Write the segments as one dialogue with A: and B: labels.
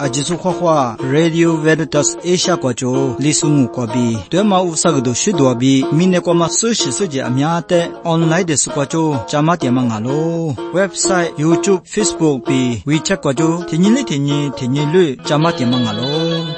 A: 阿吉苏花花 Radio Veritas Asia 国州李苏木国比对马乌萨个都许多比明年国马数节阿苗的 online 的是国州加马点嘛阿罗 website YouTube Facebook 比 WeChat 国州天天率加马点嘛阿罗。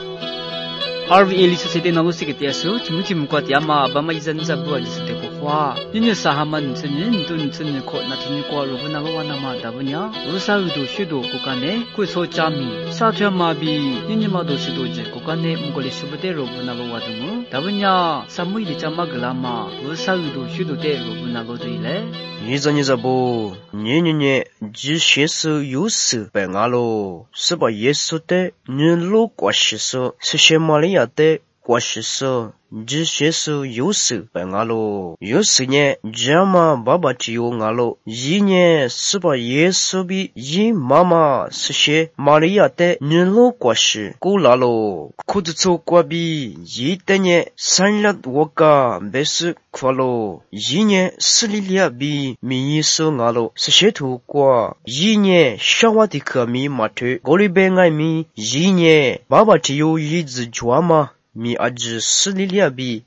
B: RVA Society na lusik tiasu chimchim kwa tiama bama izan zabu ajisute ko kwa yin sahaman chen tun chen ko na tin ko ro na lo na ma da bunya usa udo shido ko kane ko so chami sa thya ma bi yin ma do shido je ko kane mungole shubde ro na lo wa du da bunya samui de chama glama usa udo shido de ro na lo de le
C: yizan zabu nye ji shesu yusu ba nga lo se ba yesu de ni lo kwa shiso se shemali的过世时，只学是有时白阿罗，有时呢，这么爸爸只有阿罗，一年是把耶稣比一妈妈是些玛利亚的女老过世，古拉罗，裤子粗过比一的呢，3日我家没事快乐，一年斯里利亚比米耶稣阿罗是些土过，一年小娃的可米马头，我里边爱米，一年爸爸只有一只抓嘛。mi aji sililia bi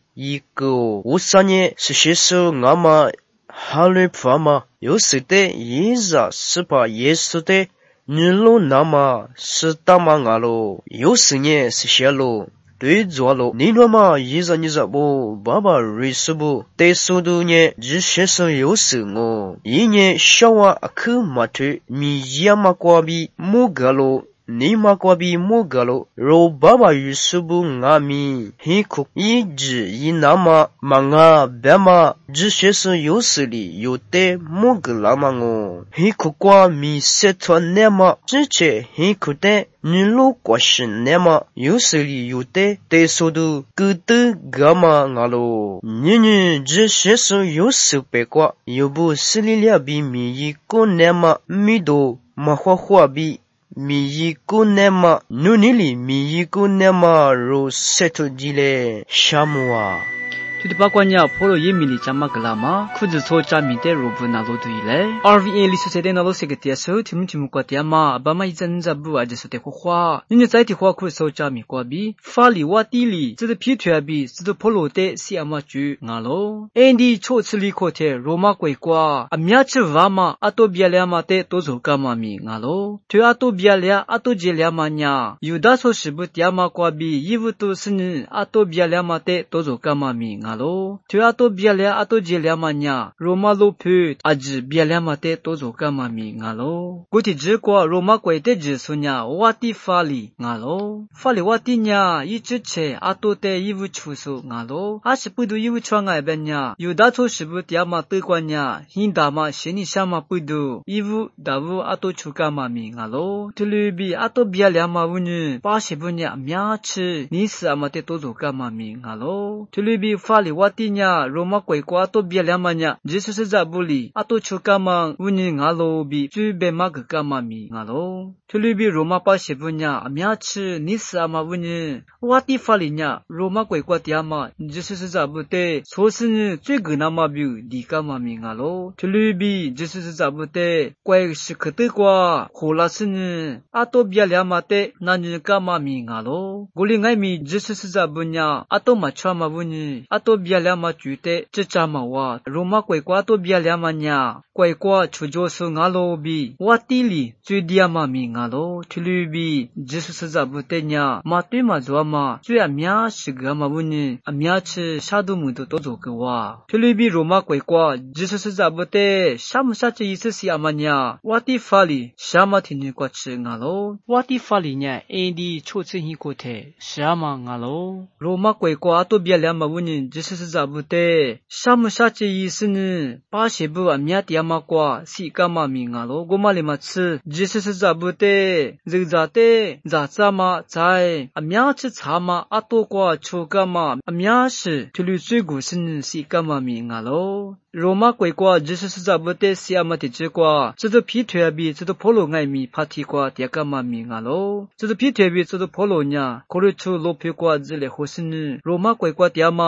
C: iko usanye shishisu ngama halu fama yosite yiza sipa yesute nilo nama sitama ngalo yosinye sishelo对着了，你那么一日不爸爸瑞士不，对速度呢，只学生有时我，一年小娃去马头，米亚马瓜比木格罗。你马瓜比木格罗，若爸爸与师傅阿米，黑苦一直一那么忙啊，别嘛，只学生有时里有的木格拉嘛我，黑苦瓜米塞团那么，之前黑苦的。你路过是那么有时里有的对速度够的干嘛阿罗你这学生有时白过有不是里两比米一个那么米多马花比米一个那么努尼里米一个那么如塞头吉嘞沙姆啊
B: Tudi pakwanya polo yemili chama glama khud so chami te robu na lo duile RVA li societe na lo segetia so timtimu kwa tiama bama izan zabu ajesote khwa ni zai ti khwa khu so chami kwa bi fali watili zde phithya bi zde polo te si ama chu ngalo endi cho chli kho the roma kwai kwa amya chi wama ato byalya ma te tozo kama mi ngalo thya ato byalya ato jelya ma nya yuda so shibu tiama kwa bi yivu to sin ato byalya ma te tozo kama mi alo tuato bialia ato jelia manya roma lo phu aji bialia mate tozo kama mi ngalo guti je kwa roma kwai te je sunya wati fali ngalo fali wati nya yiche ato te yivu chusu ngalo ashipudu yivu chwanga benya yuda cho shibu tiama te kwanya hinda ma sheni shama pudu yivu davu ato chukama mi ngalo tulubi ato bialia ma wunu pa shibunya mya chi nis amate tozo kama mi ngalo tulubi fali watinya roma kwai kwa to bialamanya jesus zabuli ato chukama wuni ngalo bi chube mag kama mi ngalo tulubi roma pa shibunya amya chi nisama wuni wati falinya roma kwai kwa tiama jesus zabute sosin chigna bi di kama mi ngalo tulubi jesus zabute kwai shikte kwa kholasin ato bialamate nani kama mi ngalo goli ngai mi jesus zabunya ato machama wuni ato bialia ma chute chichama wa roma kwai kwa to bialia ma nya kwai kwa chujo su ngalo bi watili chudia ma mi ngalo thulubi jesus zabute nya ma twi ma zwa ma chya mya shiga ma buni amya chi shadu mu to zo kwa thulubi roma kwai kwa jesus zabute shamsa chi yisi amanya wati fali shama thini kwa chi ngalo wati fali nya endi chochi hi ko the shama ngalo roma kwai kwa to bialia ma buni Jesus zabute shamushachi yisini pashebu amya tiama kwa si kama mi ngalo gomale ma chi Jesus zabute zigzate zatsama zai amya chi chama ato kwa chukama amya shi tulu sugu sin si kama mi ngalo Roma kwai kwa Jesus zabute si amati chi kwa zidu pi thya bi zidu polo ngai mi phati kwa tia kama mi ngalo zidu pi thya bi zidu polo nya kore chu lo phi kwa zile hosin Roma kwai kwa tiama Jesus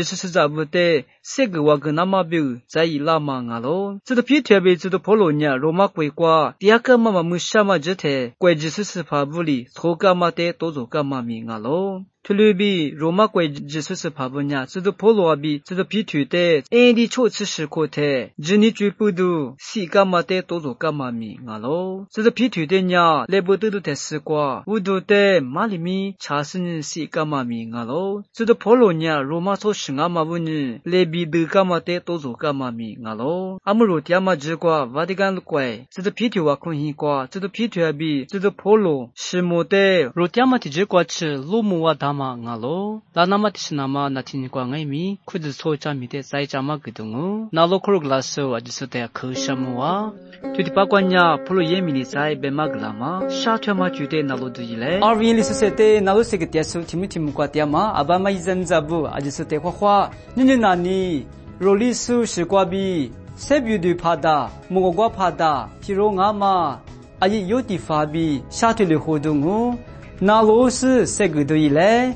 B: 是在不得这个我跟那么表在伊拉嘛啊咯，这个皮特别这个婆罗尼亚罗马国家，第二个妈妈木什么这台，国际是发布里，头个嘛的多做个嘛名啊咯。特别比罗马国际是发布呢，这个婆罗比这个皮特的，安迪初次时刻的，只你最不多，西个嘛的多做个嘛名啊咯。这个皮特的呢，来不得的时光，无度的马里米查是西个嘛名啊咯。这个婆罗尼亚罗马所生啊嘛不呢，来比得个嘛的多做个嘛名啊咯。阿姆罗提亚嘛只瓜，瓦蒂冈的怪，这个皮特瓦空西瓜，这个皮特比这个婆罗是么的，罗提亚嘛只瓜吃罗姆瓦达。nga lo la nama tisnama natin kwa ngai mi khud so cha mi te sai cha ma gidung na lo khru glaso ajso te khushamwa tuti pa kwanya phlo ye mi ni sai be ma glama sha thwa ma chu te na lo du ile arvin li societe na lo se ke so timitim kwa tia ma aba mai zan za bu ajso te khwa khwa ni na ni roli su shi kwa bi se byu du phada mo gwa phada phiro nga ma ayi yoti fa bi sha thwe le hodung那罗是谁个对嘞？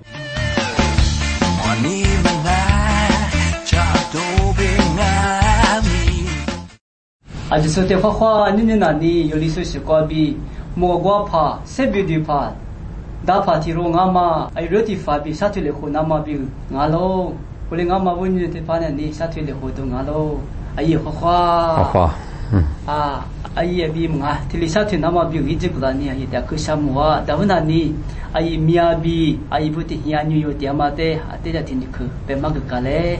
B: 就是这花花，你那里有历史习惯比莫瓜怕，谁比对怕？打怕提罗阿妈，哎，热地发比下推了后那么比阿喽，我连阿妈问你的发呢，你下推了后都阿喽，哎呀花花，
D: 花花，
B: 啊。ai bi mga tilisa thi nama bi gi jikla ni ai ta ku samwa davna ni ai mia bi ai buti hian yu yo tiama te ate ja tin khu pe mag ka le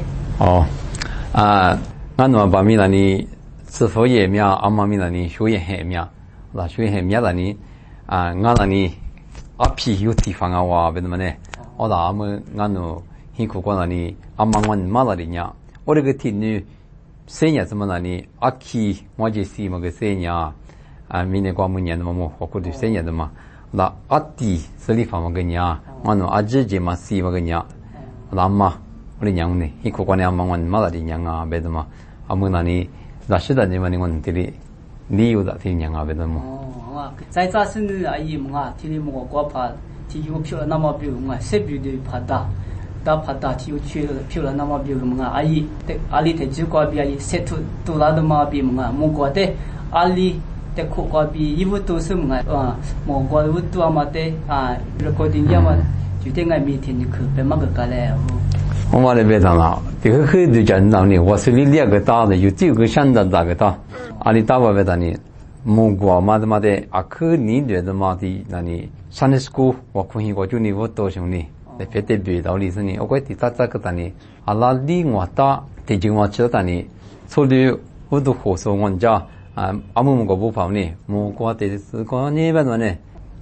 D: ngano ba mi la ni是否也妙阿妈咪la ni shu ye he妙la shu ye妙la ni nga la ni a pi yu ti fa nga wa be ne o da am ngano hi ku kwa la ni amma wan ma la nya o re ge ti ni生怎么那里？阿基我就是么个生呀，明年过明年的么我过去生的嘛，那阿弟是里方么个呀，我那阿姐姐嘛是么个呀，那嘛我的娘呢，一个过年忙完嘛的娘啊，别的嘛，阿么那里那是的你们我这里理由的听娘啊，别的嘛。
B: 哦，在这是阿姨么啊，听你么我怕，听有票那么比我谁比的怕大。da phata thiu phila nama bi mga ai te ali te ju kwa bi ai setu tu la da ma bi mga mo kwa te ali te khu kwa bi ibu tu su mga mo kwa u tu ma te recording ya ma ju te ngai mi tin khu pe ma ka le
D: 我嘛那边上了，这个很多讲道理，我是你两个大的，有这个想到大个大，阿里大把别的呢，mo kwa ma de 阿克你觉得嘛的那里 Sunday school 我可以我就你我多兄弟。别的别道理是呢，我这大个的呢，阿拉里我大，最近我知道呢，除了我都合作我家阿姆个不跑呢，我过的是过那边呢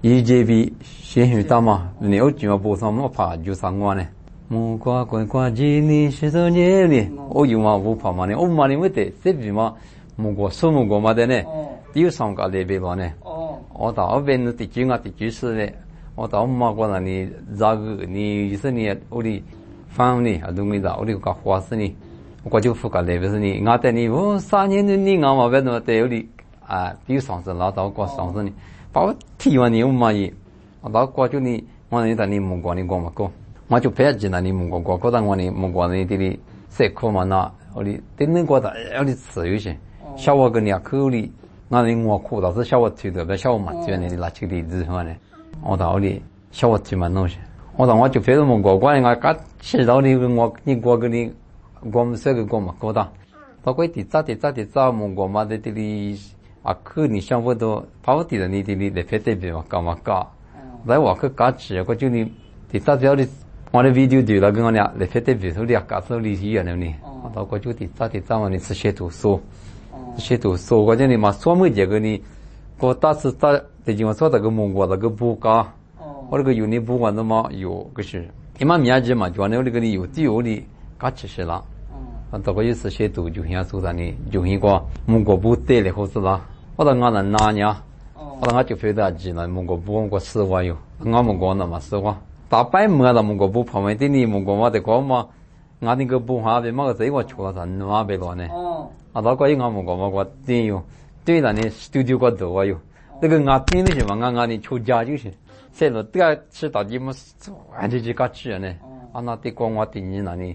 D: ，EJB 先去打嘛，你有几个不上我跑就上我呢，我过几年十多年呢，我有嘛不跑嘛呢，我嘛呢我的这边嘛，我过什么过嘛的呢，有上个那边嘛呢，我到那边的几个的就是呢。我到马国那里，这个你是你屋里房呢，啊，东西的屋里个花是呢，我就不搞那边是呢，我带你我3年的你我嘛别那带屋里比如上次拉到过上次呢，把我提完你我满意，我到过就你我那带你木过你过嘛过，我就别进那你木过，过到我呢木过那这里塞课嘛那屋里，等那过的屋里吃有些，小我跟你口里，那里我苦倒是小我推的，别小我嘛这那里垃圾的日什么呢？我到里小我几万东西，我到我就非得问过关，我刚吃到你我你过个你，我们这个过嘛过的，包括第咋问过嘛的这里可你想不到，跑地的你这里来非得别嘛干嘛干，来我去干吃，我就你第咋条的，我的 video 对了跟我俩来非得别说俩干手里一样的呢，我到我就第咋嘛你是写读书，我叫你嘛说没这个你。我当时在最近我说那个蒙古那个布嘎，我那个有你不管的嘛有个是，一嘛面积嘛，就那个你有地有的，嘎其实啦，这个意思写读就像说的呢，就一个蒙古布带了后是啦，我到俺那拿呢，我到俺就非得记了蒙古布我4万有，俺蒙古那嘛4万，大白没了蒙古布旁边的你蒙古嘛的个嘛，俺那个布下边嘛个谁我出了人嘛别了呢，到个俺蒙古嘛个真有。对了呢 ，studio 个多啊有，那个俺听的是嘛，俺的出家就是，现在这个吃到底么，俺这个吃呢，那得光我对你那里，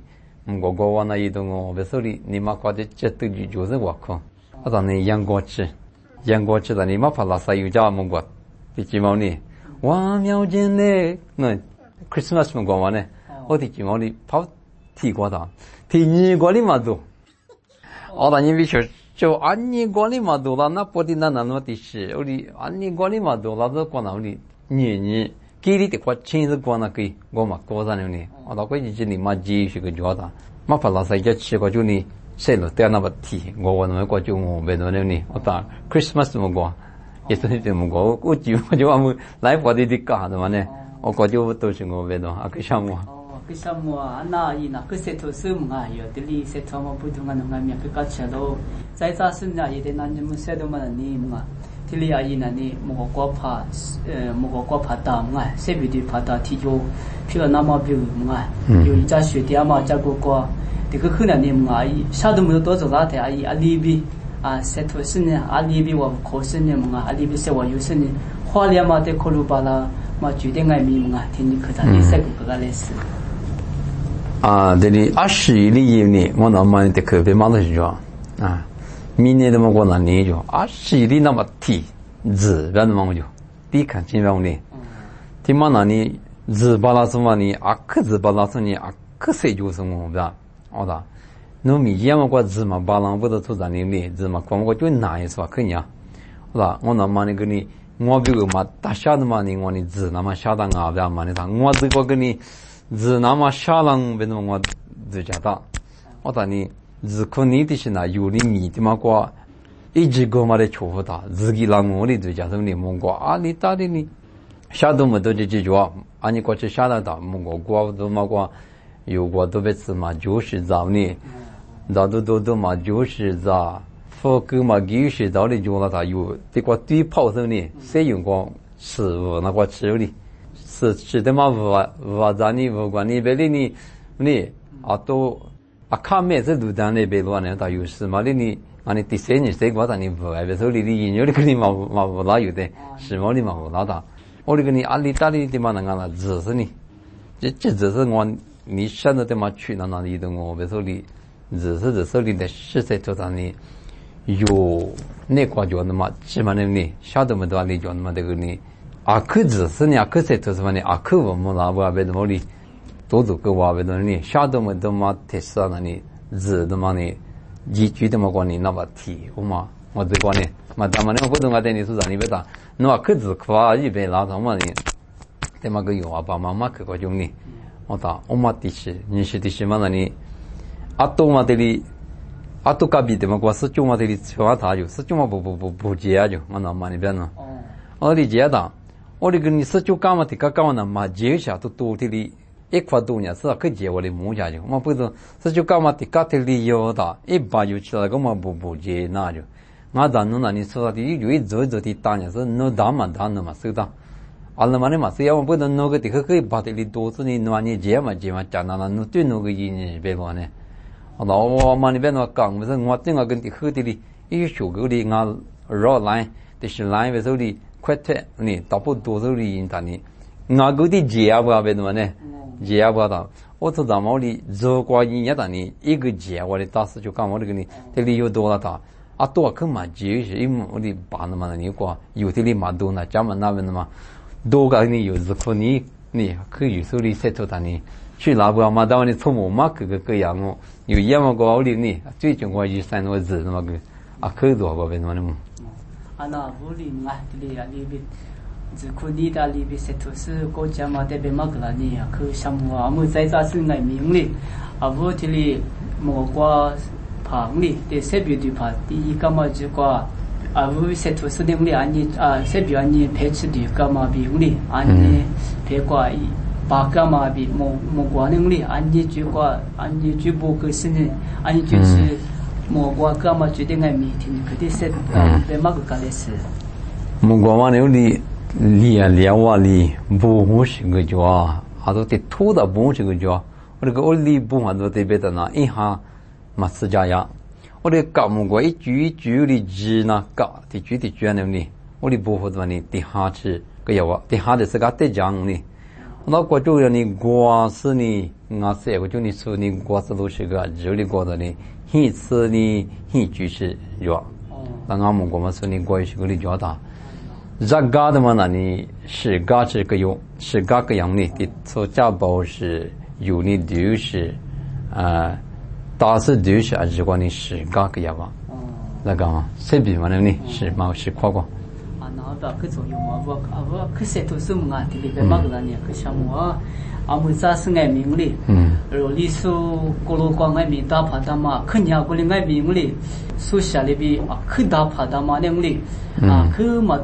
D: 我往那移动我别说的，你妈夸的这都就是我靠，我当你养过去的你妈怕拉萨有家么过，第几毛呢？哇苗间嘞，那 Christmas 么过完呢？我第几毛的跑提过的，提你过的嘛都，我当你必须就按你过的嘛都了，那不的那么的是，我的按你过的嘛都了，这过那里你。给你的话，亲自过那个，我嘛过上了呢。我到过去这里嘛继续个教他，嘛怕老师一吃过就呢，谁了在那么提，我那么过就我别多了呢。我打 Christmas 么过，也是这么过，我就我们来过的干的嘛呢，我过就都是我别多，啊个项目。
B: cái sao mùa na y na cứ sẽ thử sức mà hiểu từ li sẽ thọ mà bút thằng anh ngài miệng cái cá chelo, giải ra sinh ra y đến anh chúng sẽ đâu mà ni mà, thì li ai na ni một cái quả ta mà sẽ bị đi phá ta thì jo, khi là nam biểu mà, rồi ra学的嘛加个个，这个可能你嘛，啥都没有多做啦的，阿里比啊，sẽ thử sức呢，阿里比我考试呢嘛，阿里比是我有时呢，花了嘛得考虑巴拉，嘛决定爱咪嘛，听你可咋你这个来事。
D: 啊，这里20里呢，我那么的特别忙的是说啊，明年的么我那年就20里那么提字，别那么就，第一看清白呢，听嘛那里字巴拉什么呢？字巴拉什么呢？谁就是我不啦？好的，那米前么个字嘛巴拉不得出咱里字嘛，光我就拿一说可以啊，好的，我那么那个呢，我比如嘛大下的嘛呢，我的字那么下的啊，不要嘛的他，我这个跟你。字那么下浪别那么就讲到，我当你字可你的是那有的米的嘛个，一直个嘛的错不大，自己让我的就讲什么的么个啊你到底你下都没得这几句话，啊你过去下得到么个过都嘛个有过都别是嘛就是找你，找都嘛就是找，佛哥嘛就是找的就那他有这个对炮手呢，谁用过吃那个吃的。是的嘛，我咱你不管你别的你啊都啊看每次都当那别乱呢，他有事嘛的你啊你第三年谁管他你不爱别说你研究的跟你嘛不拉有的，是嘛你嘛不拉的，我这个你阿里大里的嘛那个只是你，这只是我你现在的嘛去那里的我别说你，只是你的实在做到你有那个叫那么起码你晓得么多你叫那么这个你。啊，可只是呢，可是就是说呢，啊，可我们那不别的么哩，多个话别的呢，晓得么都嘛特色那呢，字的嘛呢，一句的嘛讲呢，那么提我嘛，我这个呢，嘛他们那活动啊，等你说啥你别打，那可只夸一边拉他嘛呢，他妈个有啊，爸妈去个种呢，我打我嘛的是，你是的是嘛那呢，啊多嘛的哩，啊多隔壁的嘛，我是就嘛的哩，吃完他就是就嘛不接就，我那嘛那边呢，我的接的。我这个你是就干嘛的？干嘛嘛？接下都多的哩，一块多呢是可接我的母家就，我不是是就干嘛的？干的哩有的，一把就起来个嘛不接那就，我咱那你说的有一走的大呢是那大嘛收到，啊那嘛的嘛是要不能那个的可以把的哩多是你那你接嘛讲那对那个意呢别乱呢，好了我嘛那边那讲不是我正好跟的喝的哩，一学个哩我绕来的是来为手哩。快点，你大部多少人他呢？我个的接不别的嘛呢？接不到，我从咱们里做过一年的呢，一个接我的当时就干我这个呢，这里有多了他，啊多可嘛接是，因为我的把那么你过，有的里嘛多呢，咱们那边的嘛，多个呢有时可你可以有时候里晒出他呢，去那不嘛到你从我嘛个样么，有样么个里呢，最近我一三个字那么个，啊可多个别的嘛。
B: 啊，那屋里嘛，这里啊，里边，只可你的里边，是都是国家嘛，这边嘛个啦呢，去项目啊，我在这是爱名哩，啊，我这里莫过旁哩，这设备的话，第一个嘛就个，啊，我是都是那里安尼啊，设备安尼配置的个嘛名哩，安尼配过一八个嘛比莫过那里，安尼就个安尼就不个是呢，安尼就是。莫过干嘛决定爱米听，可得是别嘛个干的事。
D: 莫过嘛那里连话里不是个叫，啊都得土的不是个叫，我这个我里不嘛都得别的那一下嘛是这样，我这搞莫过一句的字那搞的句那里，我里不会的呢，底下是个要啊，底下的是个得讲呢， 那过就要你过是你俺是个就你说你过是都是个这里过的你一次你一句是有但俺们过嘛说你过是个里叫他这个的嘛那你是个是个有是个个样的的所家包是有你就是大是就是还是管你是个个样吧那个嘛谁比嘛你是嘛是夸过
B: 그 조용하고 아버 그새 도스문가 되게 막다니 그 샤모아 아무자 승의 명리 리수 고로광의 미다 파다마 그냐 고링의 명리 수샤리비 크다 파다마 능리 그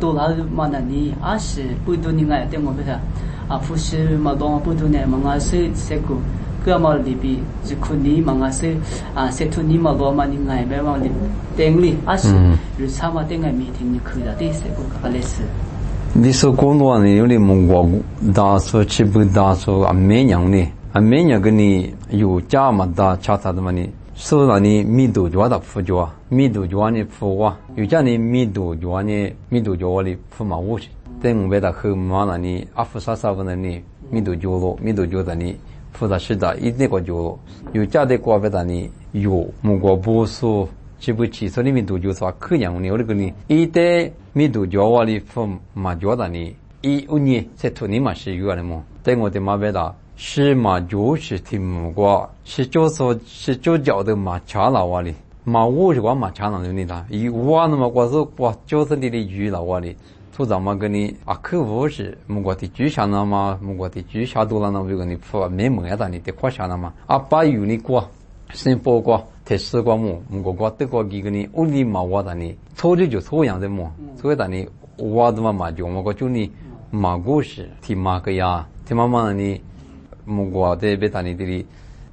B: 마도라마나니 아시 부두닝아 때문에 아푸시 마도 부두네 망아스 세고 그야말리비 지쿠니 망아스 세투니 마도마닝아에 매만리 땡리 아시 루사마 땡의 미팅이 그다데 세고 갈레스
D: 리서 공도안에 요리 몽고 다서 치부 다서 안메냥니 안메냐그니 요자마다 차타드마니 소라니 미도 좋아다 푸좋아 미도 좋아니 푸와 요자니 미도 좋아니 미도 좋아리 푸마오시 땡베다 흐마나니 아프사사브나니 미도 좋로 미도 좋다니 푸다시다 이네고 좋로 요자데 꼬베다니 요 몽고 보소 지부치 소리미 도조서 그냥니 어르그니 이때 미도 조와리 폼 마조다니 이 운이 세토니 마시 유아네모 땡오데 마베다 시마 조시 팀과 시조서 시조자의 마차라와리 마우르과 마차나는니다 이 우아는 마과서 과 조선들이 유라와리 소자마그니 아크보시 무과티 주샤나마 무과티 주샤도라나 비거니 푸 메모야다니 때 과샤나마 아빠 유니과 심포과 대스과 무고과 뜨과 기근이 올리마 와다니 소리죠 소양데 소에다니 와드마 마죠 뭐가 주니 마고시 티마가야 티마마니 무고와 데베다니들이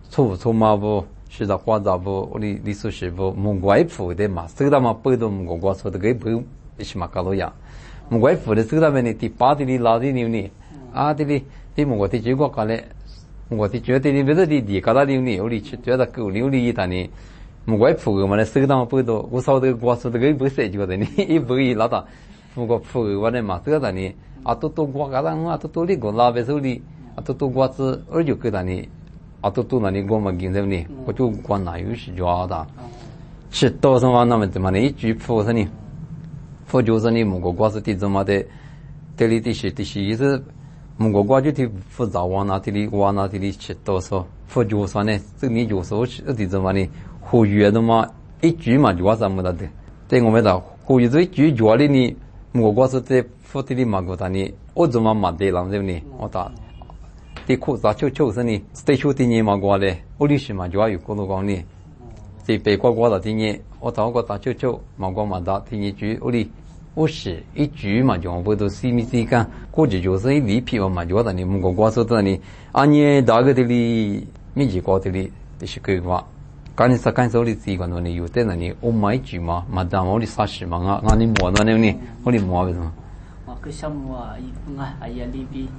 D: 소마보 시다 과다보 우리 리소시보 무고와이프데 마스다마 뽀도 무고과 소드게 부 이시마카로야 무고와이프데 스다베니 티파디리 라디니니 아디리 티무고티 지고 갈래我的觉得你别的地搞到的你，我里去觉得够牛的一单呢，我外婆个嘛，那手当不多，我烧的瓜烧的个不谁觉得呢，一不一老大，我婆我的嘛，这个呢，啊都瓜搞到啊都里个拉别手里，啊都瓜子二就个呢，啊都那里我们经常呢，我就管哪有是抓的，吃到什么那么怎么呢？一句婆是呢，婆就是呢，我瓜子地怎么的，这里的是意思。我过去的复杂往哪里去多少复旧算呢？这你就说是的怎么呢？呼吁的嘛，一句嘛就话什么的？对我们的呼吁这一句话的呢，我过是在复的嘛个的呢，我怎么嘛对了对呢？我打的苦咋就是呢？在说的呢嘛过嘞，我历史嘛就有过多讲呢，在北过的呢，我打过打就嘛过嘛打的呢句我哩。我是一句嘛，就不都西米西干，估计就是一里皮嘛，就在你们国说的你，按你大个的里，没几个的里，就是个话，干你啥干手里习惯的你有的那你，我买句嘛，嘛当我的啥事嘛，俺你摸那你，我的摸为什么？
B: 그 샤무아 이pun아 아야리비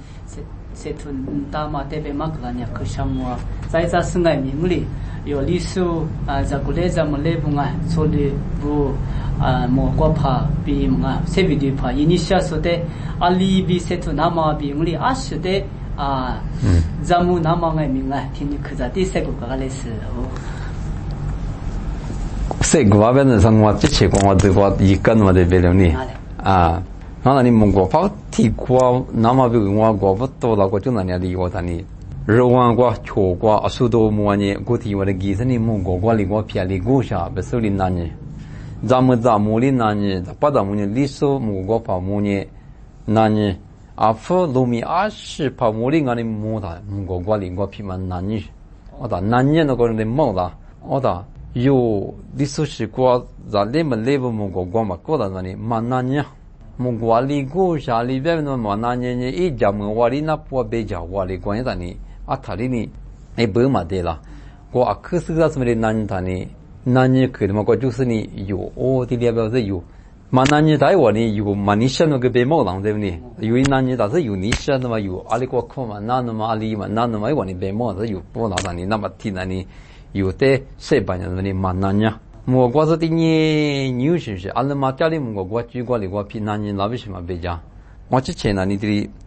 B: 세툰 다마 테베 마클라냐 그 샤무아 자이자 승가 미물리 요 리수 자굴레자 몰레붕아 소리부 모과파 비문아 세비디파 이니시아소데 알리비 세투 나마 비물리 아시데 자무 나마가 민가 티니 그자디 세고가 갈레스
D: 세고가 변은 상와 지치고 어디고 이건 어디 별로니那你蒙古法提过，那么比我国不多了，我就那年的我那里，日完过、秋过、苏多么呢？过提我的技术呢，蒙古过里过偏里过下，不手里那呢，咱们里那呢，不咱们呢，历史蒙古法么呢？那呢，阿夫路米20帕么里俺的么的，蒙古过里过偏嘛那呢，我打那年那个人的么啦，我打有历史是过，咱里面里不蒙古过嘛，过到那里嘛那呢。mugwali go shali be no mananye ni e jamwali na po be jawali ko ya tani athali ni e be ma de la ko akhsu ga smre nan tani nanye khidma ko jusni yu o ti le ba ze yu mananye dai wa ni yu manisha no ge be mo lang de ni yu nanye da ze yu ni sha no ma yu ali ko kho ma na no ma ali ma na no ma wa ni be mo ze yu po la tani na ma ti na ni yu te se ba nya ni mananya我国是的呢，牛是不是？阿拉嘛家里我国举过的我平南人那为什么别讲？我之前呢，你这里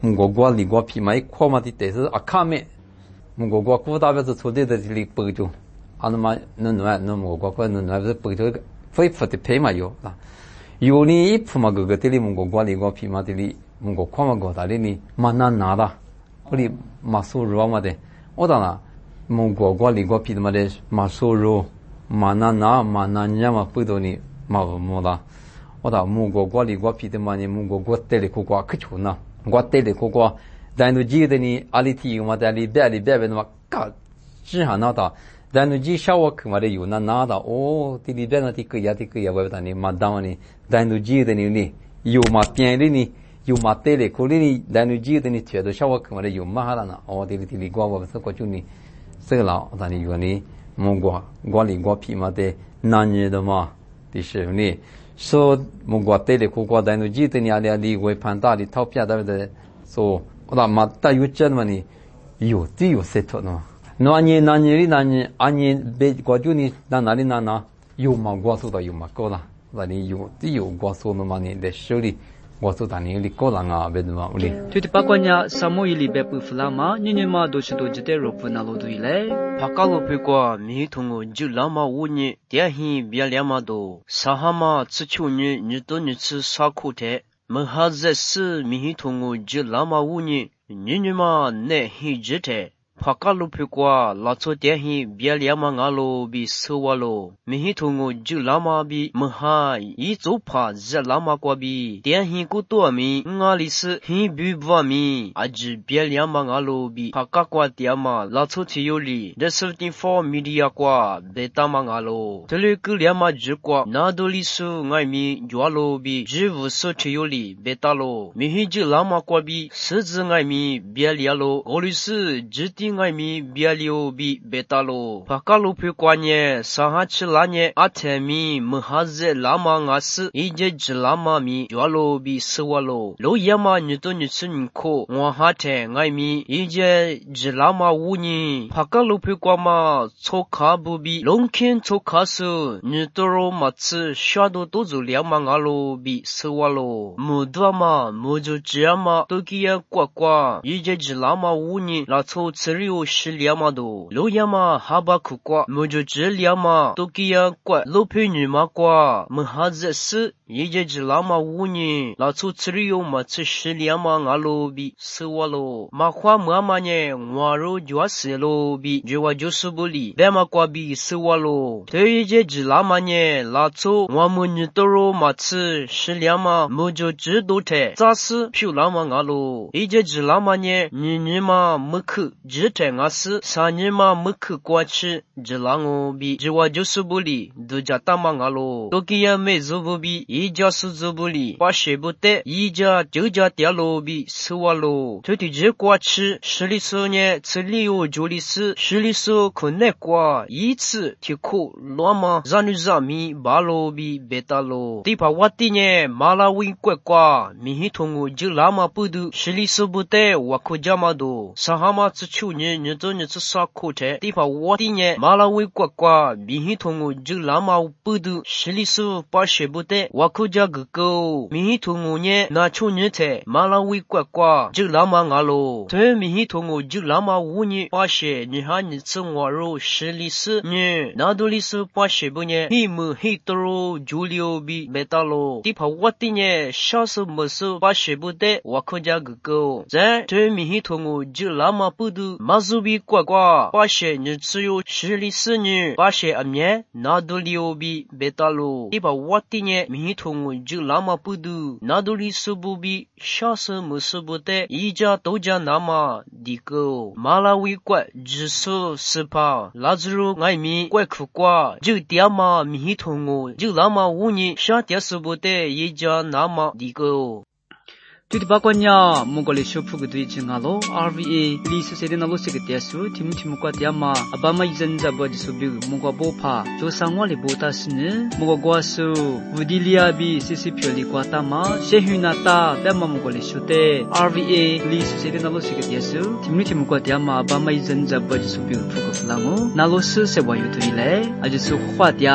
D: 我国里国皮买扩嘛的但是啊看没我国古代不是出的这里北州啊那么那我国那是北州非法的配嘛有啊有你一铺嘛个这里我国里国皮嘛这里我扩嘛个这里你蛮难拿的这里嘛收入嘛的我当然我国里国皮的嘛的嘛收入蛮难拿蛮难呀嘛不多你嘛么的我当我国里国皮的嘛你我国这里国可穷呐我这里国但都记得你阿里提嘛在里边的嘛搞只还拿到但都记小我看嘛的有那拿到哦这里边那这个呀我当你嘛当你但都记得你有嘛变的你有嘛这里可里但都记得你觉得小我看嘛的有嘛了呢哦这里国我是国就你这个老但你有你我里国皮嘛的男人的嘛的是你说我这里国但都记得你阿里为判大的投票的说我打嘛大有真嘛你有的有些错呢那你被国就你哪里有嘛国说的有嘛够了那你有的有国说的嘛你的手里我说的你里够了啊别的嘛你
B: 对的八卦呀沙漠里边不弗拉嘛你嘛都是都记得罗布那罗对嘞
C: 帕卡罗贝瓜米通我就拉嘛乌尼点黑别两嘛多沙哈嘛只求你都你吃啥苦的么哈在是米通我就拉嘛乌尼你嘛那黑着的帕卡罗贝瓜拉错点黑别两嘛阿罗比索瓦罗米通我就拉嘛比么哈一走帕在拉嘛瓜比点黑古多米阿里是黑比瓦米阿只别两嘛阿罗比帕卡瓜点嘛拉错提有里这74 media 瓜贝塔嘛阿罗这里个两嘛只瓜那多里是爱米抓罗比只无所提有里贝塔罗米黑就拉嘛瓜比十字爱米别两罗我里是只爱米别了比贝塔罗帕卡罗皮关耶上哈吃拉耶阿特米么哈子拉玛阿斯一节只拉玛米抓罗比斯瓦罗罗亚玛你都你吃你口我哈特爱米一节只拉玛乌尼帕卡罗皮关嘛错卡不比龙肯错卡斯你都罗嘛吃下都都走两玛阿罗比斯瓦罗木多嘛木就这样嘛都给也呱呱一节只拉玛乌尼拉错吃只有十两嘛多，路亚嘛哈巴苦瓜，么就这两嘛都给呀瓜，路配女嘛瓜，么哈子是，一节只拉嘛五年，拉出只有嘛吃十两嘛阿罗比，是我咯，嘛花么嘛呢，我肉就是罗比，就我就是不理，别嘛瓜比是我咯，这一节只拉嘛呢，拉出我们女多肉嘛吃十两嘛，么就只多太，咋是漂亮嘛阿罗，一节只拉嘛呢，你嘛没去。只听我是三年嘛没去过去，只让我比，只我就是不理，都家打嘛我咯，都给也没做不比，一家是做不理，把谁不得，一家就家掉路比，是我咯，这对只过去，十里十年，这里有九里是，十里十可难过，一次提苦乱嘛，让你让米把路比别打路，对吧？我的呢，马拉维怪怪，米通我就拉嘛不得，十里十不得，我可家嘛多，上哈嘛只求你做你吃啥苦的，地方我的呢，马拉维呱呱，米通我就拉嘛不得，十里十把谁不得，我可家个狗，米通我呢，那求你的，马拉维呱呱，就拉嘛阿罗，对米通我就拉嘛五年把谁，你喊你吃我肉，十里十呢，那多里十把谁不呢？黑木黑多就六比没打咯，地方我的呢，小时没事把谁不得，我可家个狗，在对米通我就拉嘛不得。马祖比呱呱，把些你只有十里十年，把些阿面那都留比别打路，一把我的呢，米通就那么不多，那都里是不比，小时没是不得，一家都家那么的狗，马拉维呱只说是怕，拉子肉爱米怪苦瓜，就点嘛米通就那么五年，小点是不得，一家那么的狗。
B: 对的八卦呀，莫过来修复个对称啊咯 ，RVA 历史谁的那罗些个点数，听不过点嘛，阿爸妈一阵子不就是比莫过不怕，就上我的不打是呢，莫过过数，乌迪利亚比西西漂里过打嘛，些许那打，点嘛莫过来修的 ，RVA 历史谁的那罗些个点数，听不过点嘛，阿爸妈一阵子不就是比复个弗朗哦，那罗是谁话有对嘞，阿就是话点。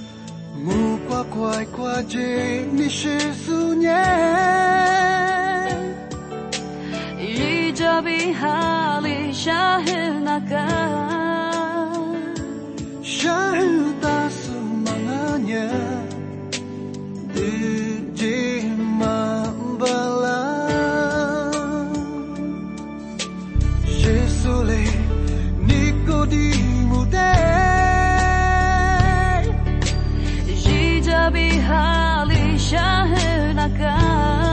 E: 木瓜快快接你是思念， 着比哈里夏日那个
F: 夏日大苏玛那年的吉玛巴拉耶稣嘞尼古迪姆的
E: 着比哈里夏日那个